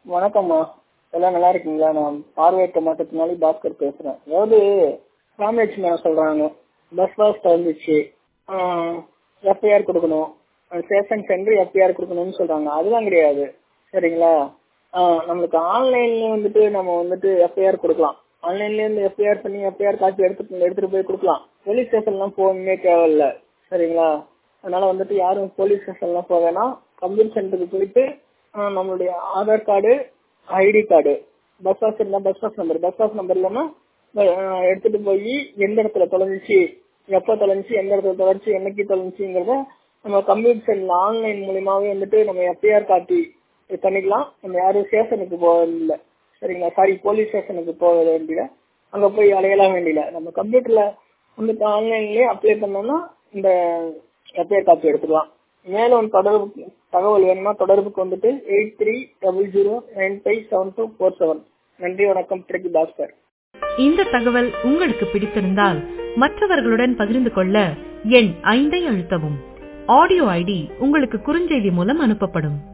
வணக்கம்மா. எல்லாம் நல்லா இருக்கீங்களா? நான் பார்வையற்ற மாற்றத்தினால பாஸ்கர் பேசுறேன். அதாவது ராமேஷ் மேடம் சொல்றாங்க, பஸ் பாஸ் வந்துச்சு, எஃப்ஐஆர் கொடுக்கணும், சேஷன் சென்று எஃப்ஐஆர் கொடுக்கணும்னு சொல்றாங்க. அதெல்லாம் கிடையாது, சரிங்களா? நம்மளுக்கு ஆன்லைன்ல வந்துட்டு நம்ம வந்துட்டு எஃப்ஐஆர் கொடுக்கலாம். ஆன்லைன்ல இருந்து எஃப்ஐஆர் பண்ணி எஃப்ஐஆர் காப்பி எடுத்துட்டு போய் கொடுக்கலாம். போலீஸ் ஸ்டேஷன்லாம் போகணுமே தேவையில்லை, சரிங்களா? அதனால வந்துட்டு யாரும் போலீஸ் ஸ்டேஷன்லாம் போக வேணாம். கம்ப்யூட்டர் சென்டருக்கு போயிட்டு நம்மளுடைய Aadhaar card, ID card, bus pass இருந்தா பஸ் பாஸ் நம்பர் இல்லைன்னா எடுத்துட்டு போய் எந்த இடத்துல தொலைஞ்சிச்சு, எப்போ தொலைஞ்சிச்சு, எந்த இடத்துல தொலைஞ்சி, என்னைக்கு தொலைஞ்சிங்கிறத நம்ம கம்ப்யூட்டர் சென்டர்ல ஆன்லைன் மூலியமாவே வந்துட்டு நம்ம எஃப்ஐஆர் காப்பி பண்ணிக்கலாம். நம்ம யாரும் ஸ்டேஷனுக்கு போக வேண்டியதில்லை, சரிங்களா? சாரி, போலீஸ் ஸ்டேஷனுக்கு போக வேண்டியல, அங்க போய் அலையலாம் வேண்டியல. நம்ம கம்ப்யூட்டர்ல வந்துட்டு ஆன்லைன்லயே அப்ளை பண்ணோம்னா இந்த எஃப்ஐஆர் காப்பி எடுத்துக்கலாம். மேலும் தகவல் வேணுமா தொடர்புக்கு வந்துட்டு 8300957247. நன்றி, வணக்கம். திருக்கு பாஸ்கர். இந்த தகவல் உங்களுக்கு பிடித்திருந்தால் மற்றவர்களுடன் பகிர்ந்து கொள்ள எண் 5 அழுத்தவும். ஆடியோ ஐடி உங்களுக்கு குறுஞ்செய்தி மூலம் அனுப்பப்படும்.